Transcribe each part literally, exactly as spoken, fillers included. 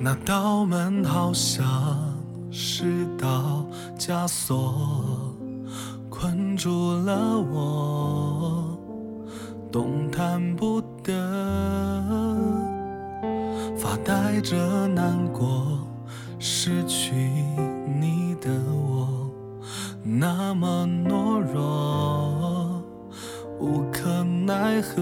那道门好像是道枷锁，困住了我，动弹不得，发呆着难过，失去你的我那么懦弱，无可奈何。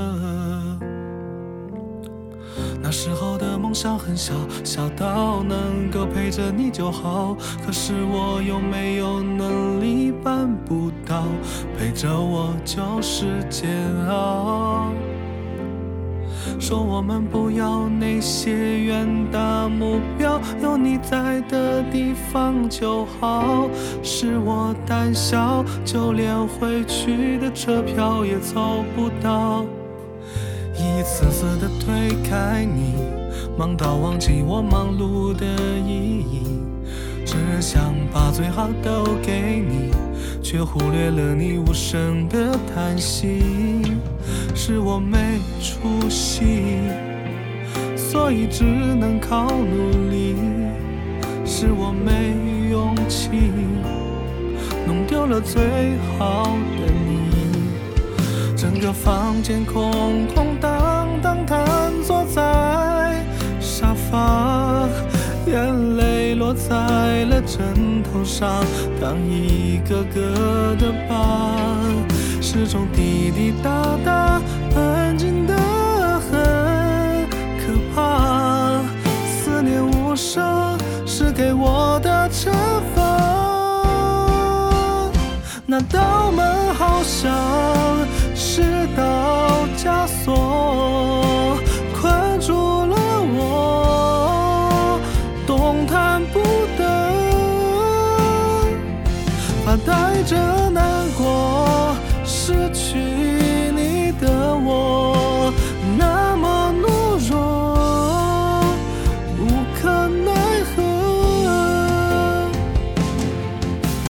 那时候的梦想很小，小到能够陪着你就好，可是我又没有能力办不到，陪着我就是煎熬。说我们不要那些远大目标，有你在的地方就好，是我胆小，就连回去的车票也凑不到，一次次的推开你，忙到忘记我忙碌的意义，只想把最好都给你，却忽略了你无声的叹息。是我没出息，所以只能靠努力，是我没勇气，弄丢了最好的你。整个房间空空荡荡，瘫坐在沙发，眼泪落在了枕头上，当一个个的疤，始终滴滴答答，安静得很可怕。思念无声是给我的惩罚，那道门好像